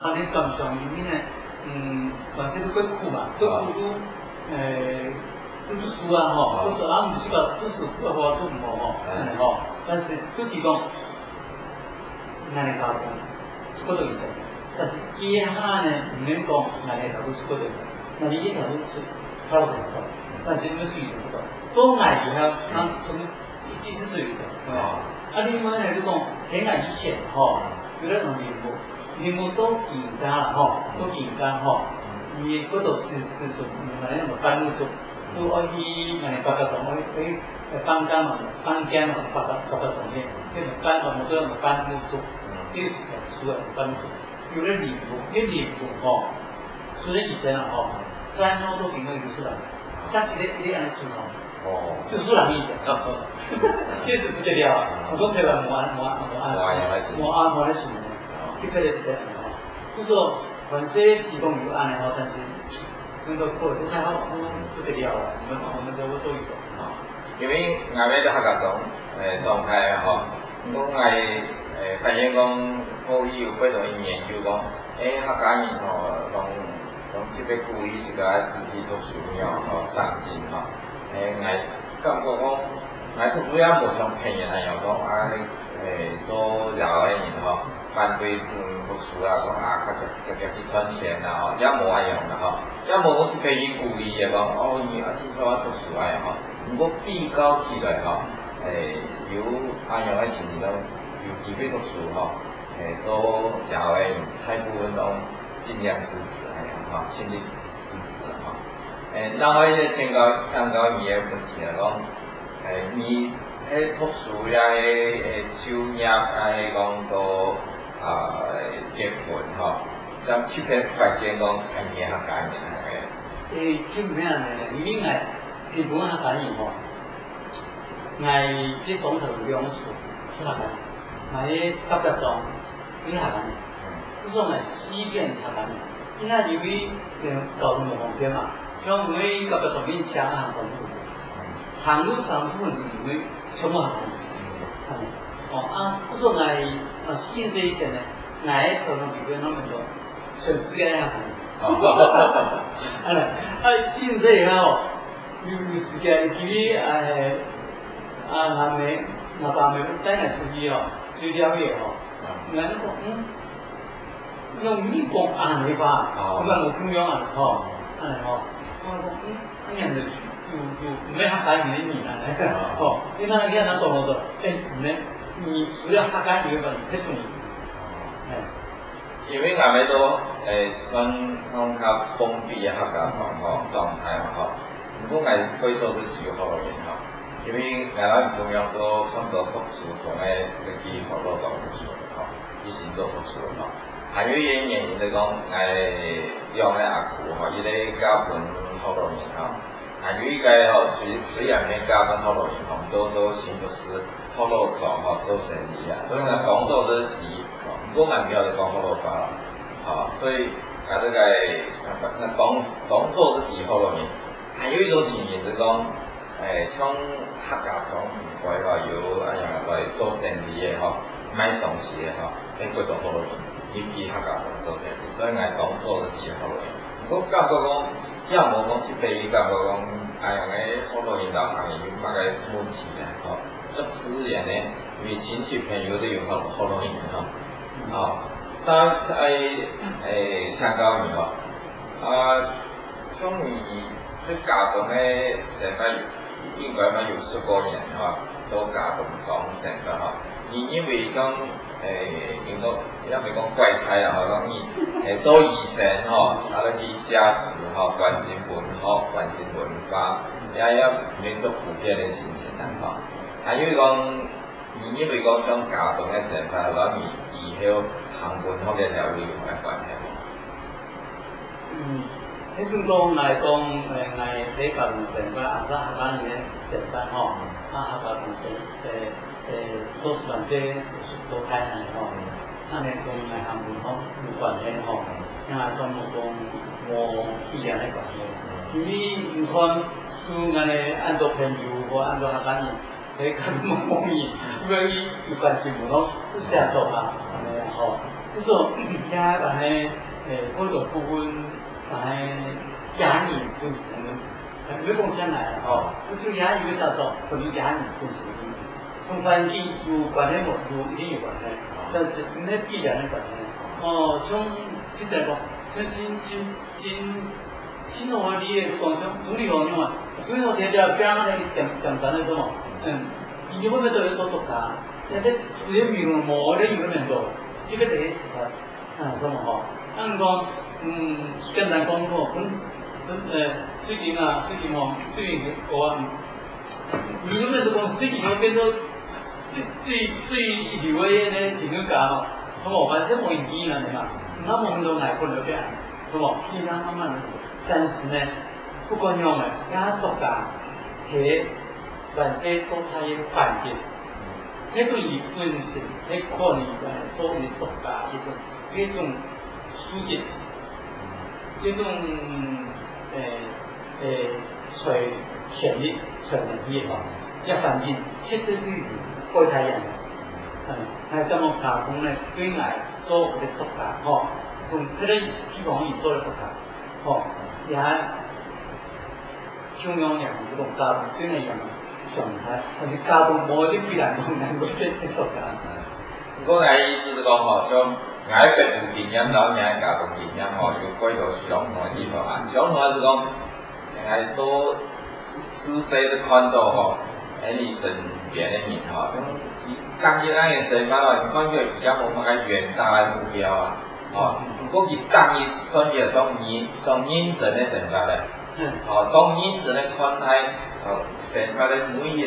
啊，你上上面呢，反正都贵苦嘛，贵苦都输啊吼，都是啊，不是个都是不好做唔好吼，吼，但是都提供，那你搞的，是嗰度意思。但是其他呢，唔能講，那你搞都是嗰度意思。那你一条都是靠得很高，但是你水准不高，都矮以後，那什麼一直水的，啊，另外呢就講，很矮以前吼，有那種林木都緊張啦吼，都緊張吼，你嗰度是那種半木族。都可以八個種，可以班間嘛，八個種嘅，呢個班我們叫班木族，呢個係屬於班木族。有啲蓮木吼，所以以前啊吼，山好多點解有樹林，像呢樣樹吼，就樹林以前，這是不得了，我都睇過冇樹林，這個是這樣吼，就說凡是提供有案嘅吼，但是。那個過得太好，不得了了。我們就會做一種啊， 因為我哋都客家種狀態啊，吼，我發現講可以有幾種研究講，客家人吼，從這邊鼓勵這個自己讀書了吼，上進吼，我感覺講，我主要無像偏人那樣講做老嘅人吼。反對讀書啊，講佢去賺錢啊，吼，也無愛用啦，吼，也無講是俾伊鼓勵嘅講，你真少讀書啊，吼，如果比較起來吼，有愛用嘅時陣都有機會讀書吼，做老嘅大部分都盡量支持吼，盡力支持吼，然後上高你嘅問題來講，你讀書也收入講到。結婚吼，像出邊發現講看見客家人基本上呢，你基本客家人吼，啲總頭兩數是客家人，啲甲甲莊啲客家人，嗰種係西邊客家人，因為由於交通唔方便嘛，像我們甲甲莊邊鄉啊，航路上部分因為全部客家人，嗰種係。現在以前呢，可能比如那麼多，全世界呀，現在以後有時間佢南美、北美帶來司機水療業那個用美國你吧，咁樣我咁樣我講人哋有咩客家人嘅面你那講我說，你除了客家語吧，你最重要。 因為我哋都算講較封閉嘅客家狀態吼，如果我可以做是自由學人吼，因為我哋中央都差不多讀書從嘅基礎都讀書吼，以前做讀書吼，還有一原因就講用嘅阿舅吼，伊咧教本學人吼，還有一個吼雖然沒教本學人吼，都行就是學路做吼做生意啊，所以呢工作都以我們沒有在講學路法啦，所以這個工作是以學路人，還有一種情形就是講，從客家莊過來有來做生意嘅吼，買東西嘅吼，嗰種學路人，以客家莊做生意，所以我工作是以學路人。我感覺講，也無講這邊感覺講，學路人老行業有乜個問題啊？這自然呢，因為親戚朋友都有學路人吼。香港人像你在家中嘅成個應該有10多年都家中裝成個因為講應該也未講怪胎啦，講你做醫生去寫詩關心文學、關心文化，也民族普遍嘅情形啦還有講因為講像家中嘅成個以後行文學嘅條理有咩關係？ 喺算講嚟講，喺家庭成個客家人嘅成分客家同多數人即都睇係你講行文學有關係因為講我依然喺講嘅，因為你看都按照朋友或按照客家人。喺咁容易，因為有關係唔咯，都寫作啊， 就是说，也把迄工作部分，把迄压力就是没讲上来哦，就是压力有啥做，可能压力就是。从环境有关系无？有一定有关系，但是那必然的关系。哦，从现在讲，从新农活里讲，从理方面嘛，从理方面就边那讲啥那什么，伊会不会都有做做啥？但是有些名模的有那多，这个得是什么哈？按讲，简单讲过，最近哦，最近我，你有没有讲最近要变到？最流的呢，情侣价嘛，咁我反正冇意見啦，你嘛，那夢到捱過兩邊，咁我依家慢慢，但是呢，不管樣嘅，家族價係凡些都係一個環境，呢個以本身，呢個你做嘅族價一種書籍，一種權利嚇，一環境設置於。過太陽，係咁樣打工咧，對外做嘅作家，嗬，同佢哋希望而做嘅作家，嗬，也中央人嗰種家庭對外人上海，或者家庭冇啲必然講難嗰啲作家。 我嘅意思是講嗬，將愛別有經驗，老年家庭經驗嗬，有幾個相同嘅地方啊。相同係講，係多仔細的看到嗬，你身邊的人嗬，當日咱嘅生活咯，看到比較冇乜遠大嘅目標啊，哦，如果佢當日選擇當認真嘅生活咧，哦，當認真嘅看待，哦，生活嘅每一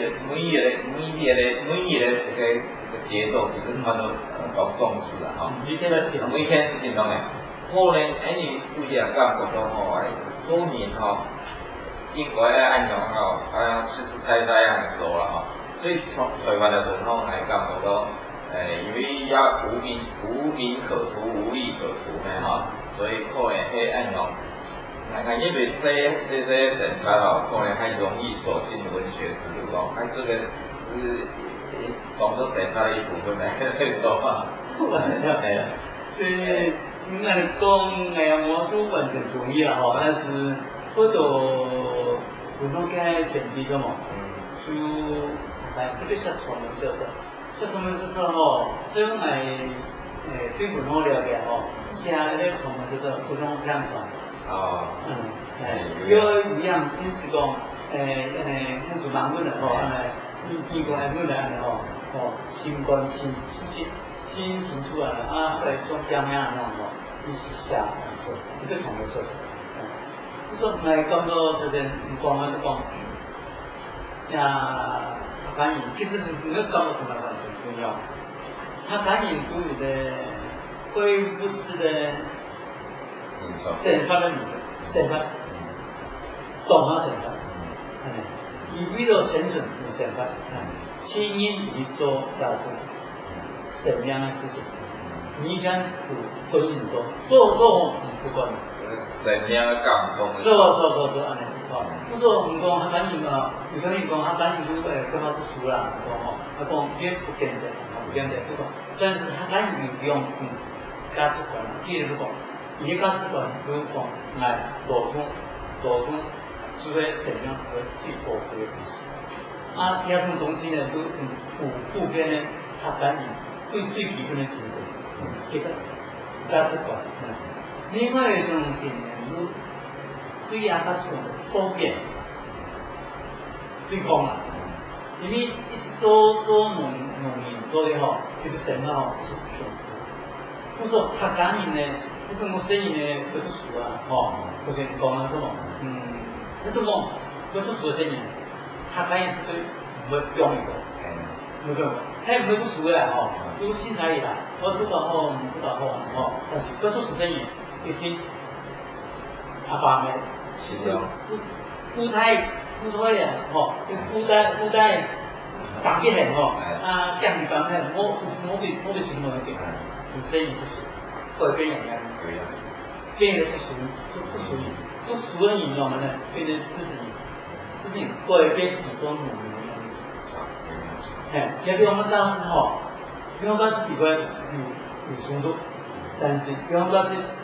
日嘅節奏，其實看到當重視啊，哦，每件事情當然，可能你有啲感覺到吼，做人吼。應該咧按照實實在樣做啦嗬，所以從台灣嘅人吼嚟感覺到，因為要無名可圖，無利可圖咧嗬，所以可能係按照，因為這些人法嗬，可能係容易走進文學之路咯，這個是當作神法的一部分嚟做嘛，係啊， 所以那講我都完全同意啦嗬，但是嗰度。普通嘅前提嘅嘛，就係特別係從文社的，所以從文社的吼，這種對普通了解吼，寫嗰啲從文社的普通非常少。哦。有一樣就是講，那就蠻穩的吼，英國係穩的吼，新冠新出來了啊，後來做點樣那種吼，一起寫文社，一個從文社。說咁多這些講啊都講，反映其實你要講到什麼很重要，它反映出你的貴不是的生活的名字，生活，懂啊生活，你為了生存而生活，輕易去做要做什麼樣的事情，你敢不你做不管。 怎樣嘅感動？ 做，安尼，不說唔講，他反映啊，有可能講他反映出幹嘛不熟啦，他講別不見得，不講，但是他反映不用價值觀，既然不講，你價值觀不用講，來攞出就會怎樣和最寶貴的東西。啊，第二種東西呢，就普遍呢，他反映最基本的精神，這個價值觀。另外一種東西呢，對亞巴斯方便，最方啦。因為做農民做的吼，這個生活吼是不錯。不說他感應呢，不是我生意呢，不是熟啊，吼，不是講了什麼，那什麼不是熟的生意，他感應是對沒用一個，沒用，他沒不熟的吼，都新材啦，我不搞好，不搞好啊，吼，但是不是熟生意。一聽阿爸咪，其實夫妻啊，嗬，夫妻講嘅係嗬，啊講嘅講係我哋全部嘅，唔使唔熟，改變人家，變嘅是屬於人用嘅呢，變成自己改變一種農民嘅，也比我們當時嗬，比我們當時幾個有衝突。 但是比方说是